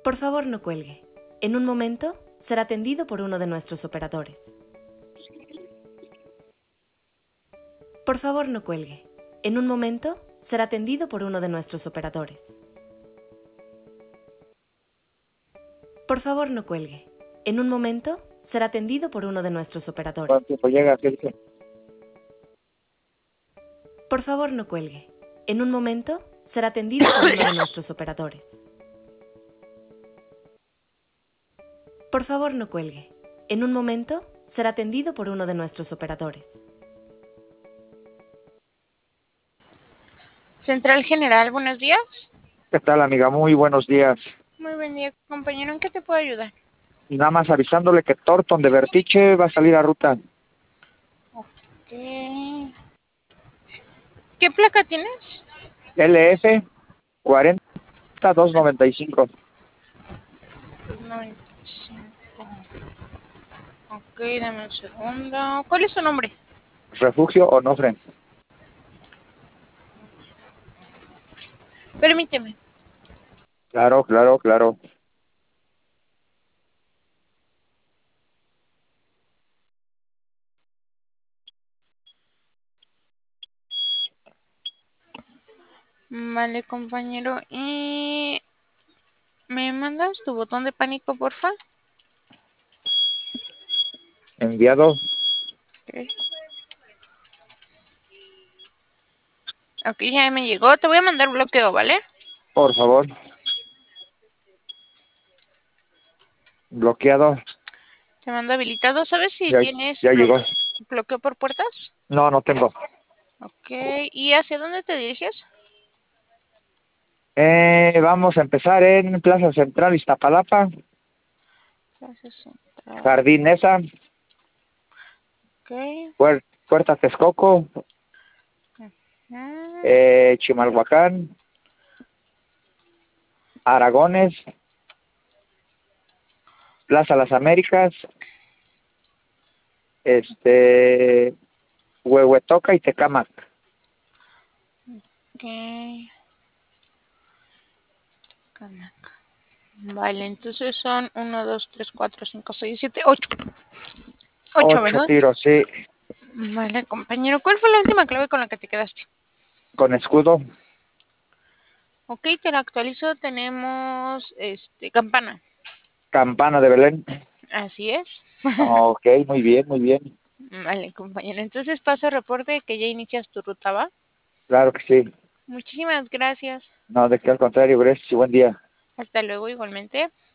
Por favor, no cuelgue. En un momento será atendido por uno de nuestros operadores. Por favor, no cuelgue. En un momento será atendido por uno de nuestros operadores. Por favor, no cuelgue. En un momento será atendido por uno de nuestros operadores. ¿Cuánto tiempo llega, Sergio? Por favor, no cuelgue. En un momento será atendido por uno de nuestros operadores. Por favor, no cuelgue. En un momento será atendido por uno de nuestros operadores. Central General, buenos días. ¿Qué tal, amiga? Muy buenos días. Muy buen día, compañero. ¿En qué te puedo ayudar? Nada más avisándole que Thornton de Vertiche va a salir a ruta. ¿Qué placa tienes? LF 40295. 95. Ok, dame un segundo. ¿Cuál es su nombre? Refugio Onofre. Permíteme. Claro, claro, claro. Vale, compañero. ¿Y me mandas tu botón de pánico, porfa? Enviado. Ok. Ok, ya me llegó. Te voy a mandar bloqueo, ¿vale? Por favor. Bloqueado. Te mando habilitado. ¿Sabes si Ya, tienes ya llegó. bloqueo por puertas? No, no tengo. Ok. ¿Y hacia dónde te diriges? Vamos a empezar en Plaza Central, Iztapalapa. Plaza Central. Jardín Esa. Ok. Puerta Texcoco. Ah, Chimalhuacán. Aragones. Plaza Las Américas. Huehuetoca y Tecámac. ok. Canaca. Vale, entonces son 1, 2, 3, 4, 5, 6, 7, 8. 8, 8 ¿verdad? tiros, sí. Vale, compañero. ¿Cuál fue la última clave con la que te quedaste? Con escudo. Ok, te la actualizo. Tenemos campana. Campana de Belén. Así es. Ok, muy bien, muy bien. Vale, compañero. Entonces paso reporte que ya inicias tu ruta, ¿va? Claro que sí. Muchísimas gracias. No, de que al contrario, gracias y buen día. Hasta luego igualmente.